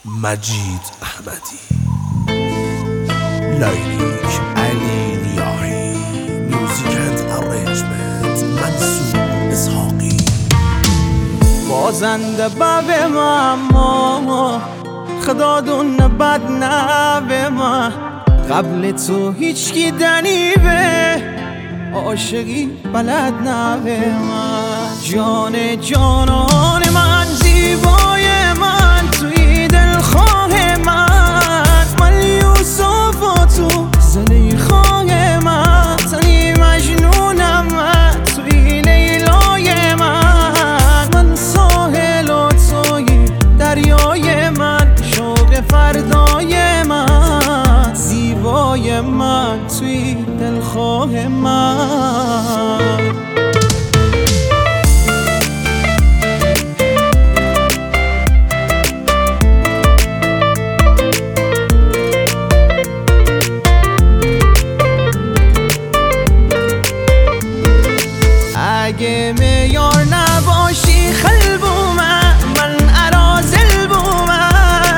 مجید احمدی، لیلیک علی نیاهی، میوزیک اند ارنجمنت منصور اسحاقی. بازنده به ما خدا دون بد نه ما، قبل تو هیچ کی دنی به عاشقی بلد نه من. جان جانان من، زیبای من، توی دلخواه من یوسف و تو زلیخای من. تنی مجنونم من، توی لیلای من ساحل و توی دریای من، شوق فردای من، زیبای من توی دلخواه من. اگه میار نباشی خلبومه، من ارازل بومه،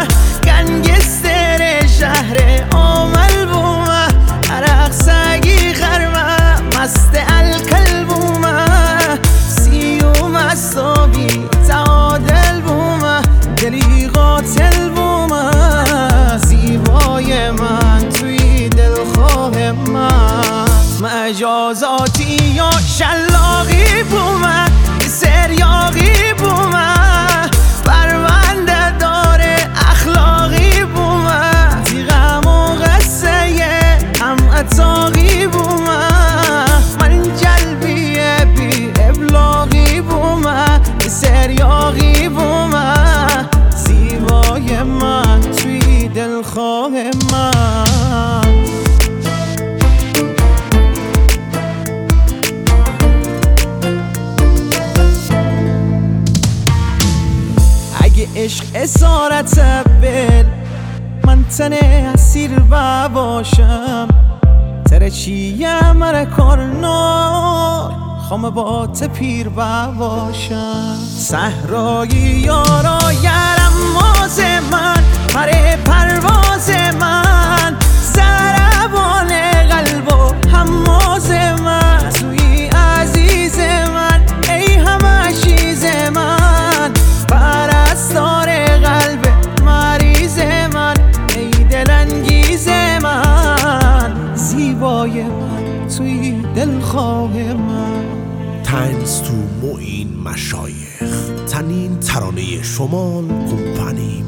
گنگستر شهر آمل بومه، عرق سگی غرمه، مست الکل بومه، سیوم استابی تعادل بومه، دلی قاتل بومه، زیبای من توی دلخواه من. مجازاتی یا شلاقی بومه، سریاقی بومه، پرونده داره اخلاقی بومه، تیغم و قصه هم اتاقی بومه، من جلبیه بی ابلاغی بومه، سریاقی بومه، زیبای من توی دلخواه من. عشق اسارت بل، من تنه اسیر باشم، تره چیه مره کارنار، خام با تپیر باشم. صحرایی یارا یرم ماز من، پره پرواز من، زربان قلب و هماز من، توی عزیز من، ای همه چیز من، پرستار قلب مریض من، ای دلانگیز من، زیبای من توی دلخواه من. تنز تو معین مشایخ، تنین ترانه شمال کمپانی.